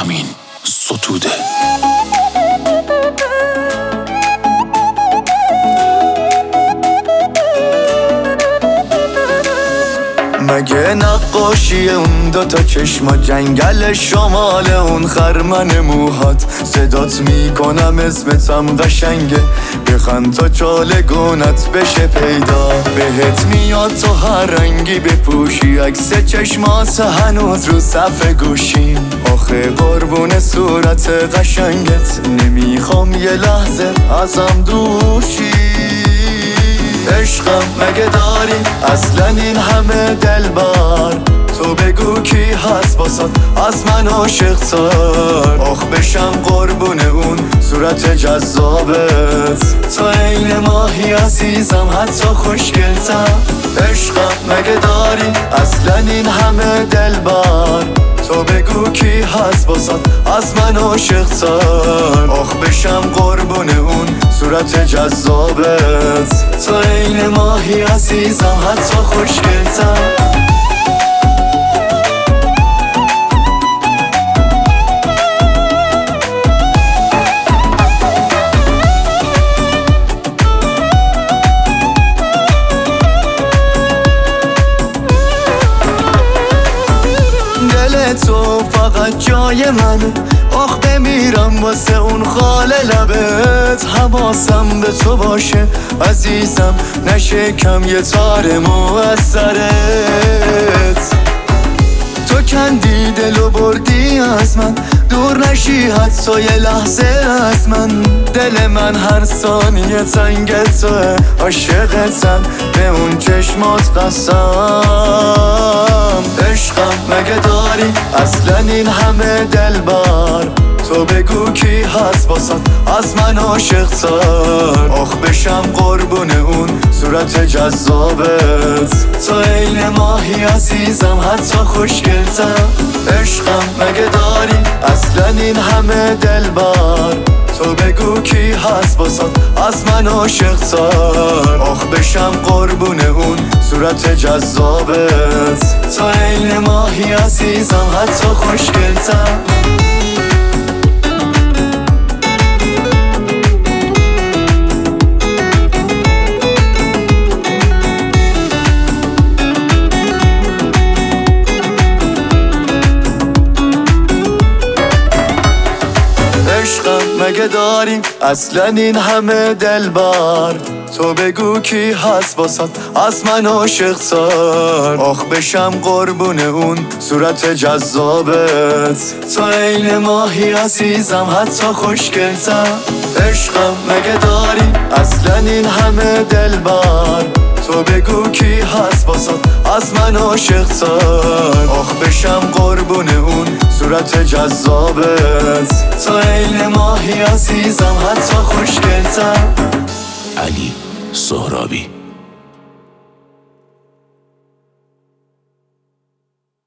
همین ستوده. مگه نقاشی اون دوتا چشما، جنگل شمال اون خرمن موهات، صدات میکنم اسمتم قشنگه، بخند تا چالگونت بشه پیدا، بهت میاد تو هر رنگی بپوشی، عکس چشمات هنوز رو صف گوشی، آخه قربون صورت قشنگت، نمیخوام یه لحظه ازم دوشی. عشقم مگه داری اصلا این همه دلبر، تو بگو کی هست باسات از من عاشق‌تر، آخ بشم قربون اون صورت جذابت، تو عین ماهی عزیزم حتی خوشگل‌تر. عشقم مگه داری اصلا این همه دلبر، تو بگو کی هست باسات از من عاشق‌تر، آخ بشم قربون اون صورت جذابت، تو عین ماهی عزیزم حتی خوشگل‌تر. دل تو فقط جای منه، آخ بمیرم واسه اون خال لبت، حواسم به تو باشه عزیزم، نشه کم یه تار مو از سرت، تو کندی دلو بردی از من، دور نشی حتی یه لحظه از من، دل من هر ثانیه تنگ توه، عاشقتم به اون چشمات قسم. عشقم مگه داری اصلا این همه دلبر، تو بگو کی هست باسات از من عاشق‌تر، آخ بشم قربون اون صورت جذابت، تو عین ماهی عزیزم حتی خوشگل‌تر. عشقم مگه داری اصلا این همه دلبر، تو بگو کی هست باسات از من عاشق‌تر، آخ بشم قربون اون صورت جذابت، تو عین ماهی عزیزم حتی خوشگل‌تر. مگه داریم اصلا این همه دلبر، تو بگو کی هست واسات از من عاشق‌تر، آخ بشم قربون اون صورت جذابت، تو عین ماهی عزیزم حتی خوشگل‌تر. عشقم مگه داریم اصلا این همه دلبر، تو بگو کی هست واسات از من عاشق‌تر، آخ بشم قربون اون صورت جذابت، تو عین ماهی عزیزم حتی خوشگل‌تر. علی سهرابی.